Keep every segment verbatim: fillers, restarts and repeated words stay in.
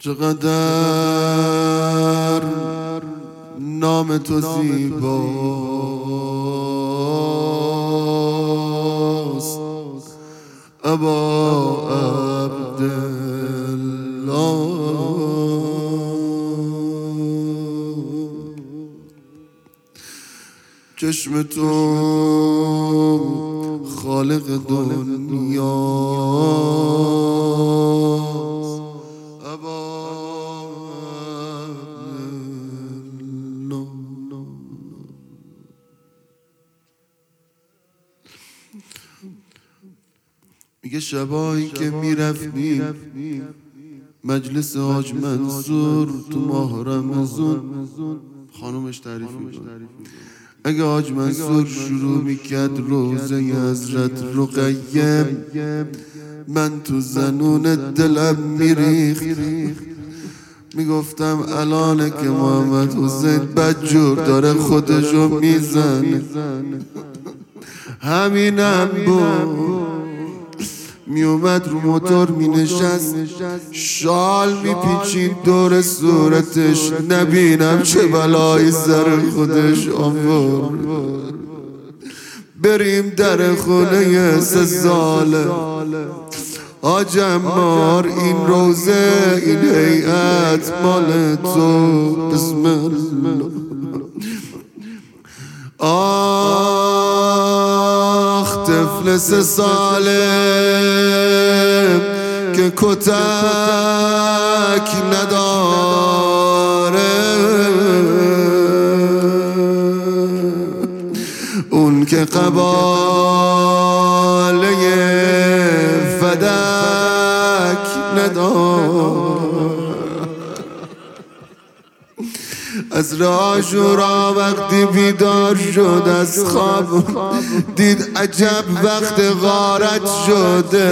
چقدر نام تو زیباست ابا عبدالله. چشم تو خالق دنیاست ابا عبدالله. میگه شبایی که میرفتی مجلس حاج منصور تو ماه رمضان، خانومش تعریف میکنه، اگه حاج منصور شروع میکرد روزه حضرت رقیه، من تو زنون دلم میریخت، میگفتم الانه که محمد حسین بدجور داره خودشو میزنه. همینم بود، میومد رو موتور مینشست، شال میپیچید دور صورتش، نبینم چه بلایی سر خودش آورد. بریم در خونه سه ساله، حاج عمار این روزه این هیئت مال تو، بسم الله. آخ طفل سه ساله که کتک نداره، اون که قباله فدک نداره. از عاشورا وقتی بیدار شد از خواب، دید عجب وقت غارت شده.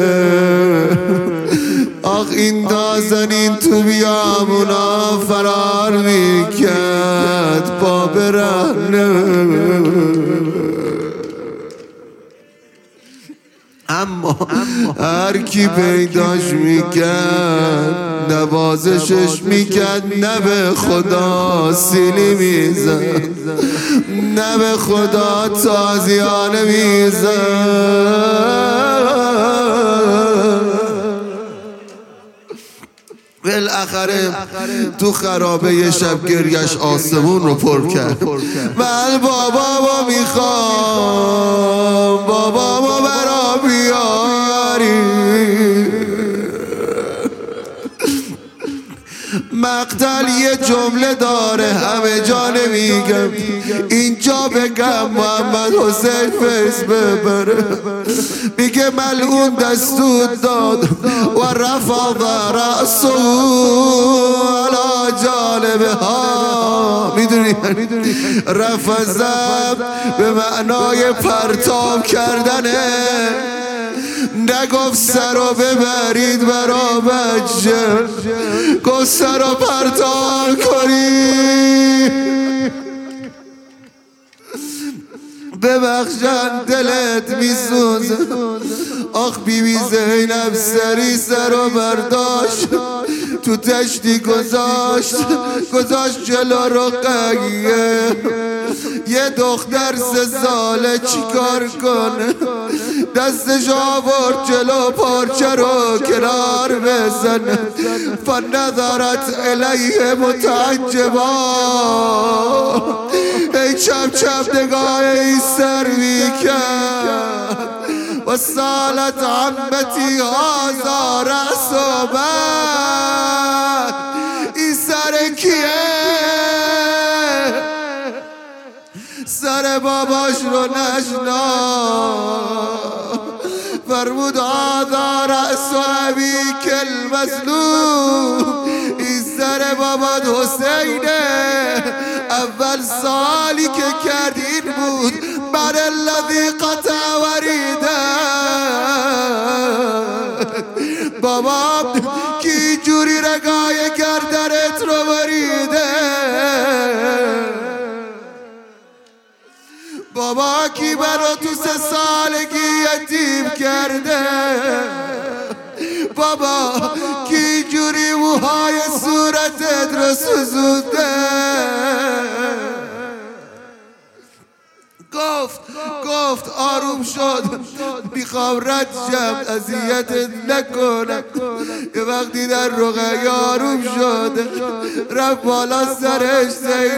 آخ این نازنین تو بیابونا فرار میکرد با برهنه، اما هر کی پیداش میکرد نوازشش میکرد، نه به خدا سیلی میزد، نه به خدا تازیانه میزد. بالاخره تو خرابه یه شب گریش آسمون رو پر کرد. من بابامو میخوام، بابامو برا بیاری. مقتل یه جمله داره همه جا نمیگم، اینجا بگم محمد حسین فیض ببره. میگه ملعون دستور داد و رفع رأسه علی جانبه ها. میدونی رفع زب به معنای پرتاب کردنه، نگفت سر رو ببرید برا بچه، گفت سر رو پرتاب کنید. ببخشن دلت میسوزه. آخ بی بی زینب سری سر رو برداشت، تو تشتی گذاشت، گذاشت جلو رقیه. یه دختر سه ساله چیکار کنه، دستش آورد جلو پارچه رو کنار بزنه. فنظرت الیه متعجبا، ای چپ چپ نگاه ای سر میکرد. و سالت عمتی هازا رأس و بد، این سر کیه؟ سر باباش رو نشنا. فرمود هذا رأس ابیک المظلوم، این سر بابات حسینه. اول سالی که کردین بود من الذی قطع وریده. بابا کی جوری رگای گردنت رو وریده، بابا کی برا تو سه سالگی یتیم کرده. بابا کی جوری موهای صورتت رو سوزونده؟ گفت گفت آروم شد، میخوام رجب اذیتت نکنم. یه وقتی در رقیه آروم شد، رفت بالا سرش زین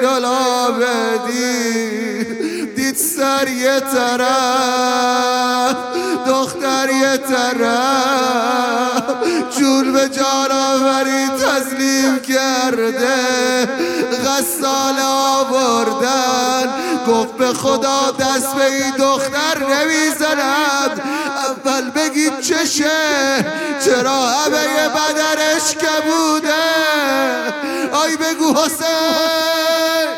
العابدین، دید سر یه طرف دختر یه طرف، جون به جانوری تسلیم کرده، غسال آوردن. گفت به خدا دست به این دختر نمیزند، اول بگید چشه، چرا همه بدنش کبوده؟ آی بگو حسین.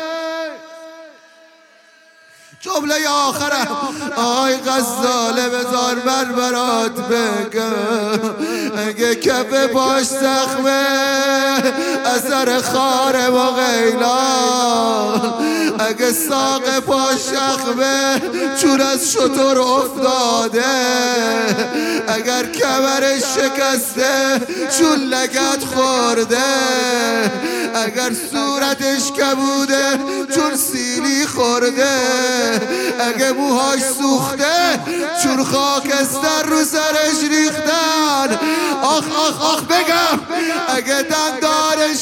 جمله آخره آی غزاله بذار من برات بگم، اگه کف پاش زخمه اثر خاره و غیلان، اگه ساق پاش زخمه چون از شتر افتاده، اگر کمرش شکسته چون لگد خورده، اگر صورتش کبوده چون سیلی خورده، اگه موهاش سوخته چون خاکستر رو سرش ریختن. آخ آخ آخ بگم، اگه دندانش